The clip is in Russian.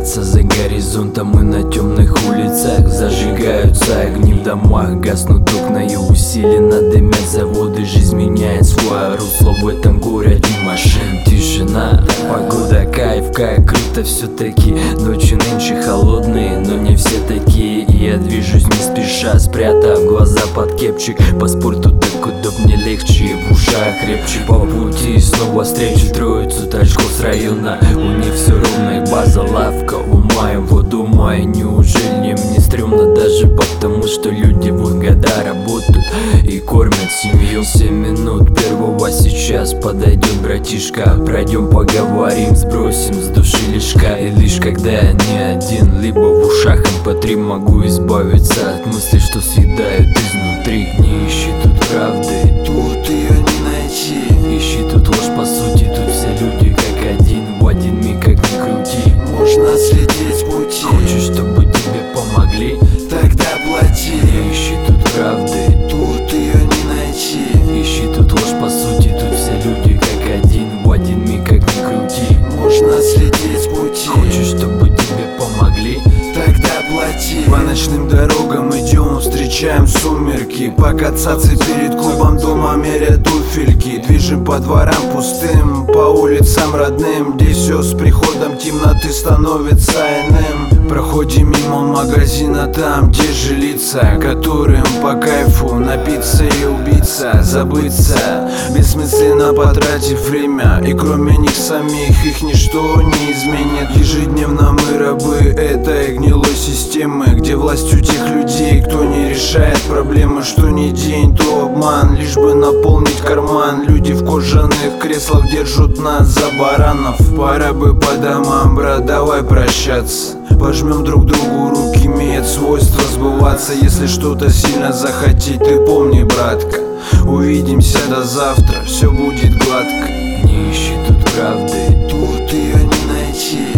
скрывается за горизонтом, и на темных улицах зажигаются огни в домах, гаснут окна и усиленно дымят заводы. Жизнь меняет свое русло в этом городе машин. Тишина, погода, кайф, как круто все-таки. Ночи нынче холодные, но не все такие. И я движусь не спеша, спрятав глаза под кепчик. По спорту так удобнее, легче, в ушах крепче. По пути снова встречу троицу тачков с района. У них все ровно и база, лавка, умаем воду маю. Неужели мне стрёмно даже потому, что люди в года работают и кормят семью? 7 минут первого сейчас подойдет братишка. Пройдем поговорим, сбросим с души лишка. И лишь когда я не один, либо в ушах MP3, могу избавиться от мыслей, что съедают изнутри. Не ищи тут правды, тут ее не найти. Ищи тут ложь по сути, тут все люди как один. В один миг как ни крути, можно следить с пути. Хочешь, чтобы тебе помогли? Тогда плати. Не ищи тут правды, тут ее не найти. Ищи тут ложь по сути, тут все люди как один. В один миг как ни крути, можно следить с пути. Хочешь, чтобы тебе помогли? Тогда плати. По ночным дорогам идем, встречаем сумерки. Покататься перед клубом дома мерят туфельки. Движем по дворам пустым, по улицам родным, где все с приходом темноты становится иным. Проходим мимо магазина там, где же лица, которым по кайфу напиться и убиться, забыться, бессмысленно потратив время. И кроме них самих их ничто не изменит. Ежедневно мы рабы этой гнилой системы, где власть у тех людей, кто не решает проблемы. Что ни день, то обман, лишь бы наполнить карман. Люди в кожаных креслах держат нас за баранов. Пора бы по домам, брат, давай прощаться. Пожмем друг другу руки, имеет свойство сбываться. Если что-то сильно захотеть, ты помни, братка, увидимся до завтра, все будет гладко. Не ищи тут правды, тут ее не найти.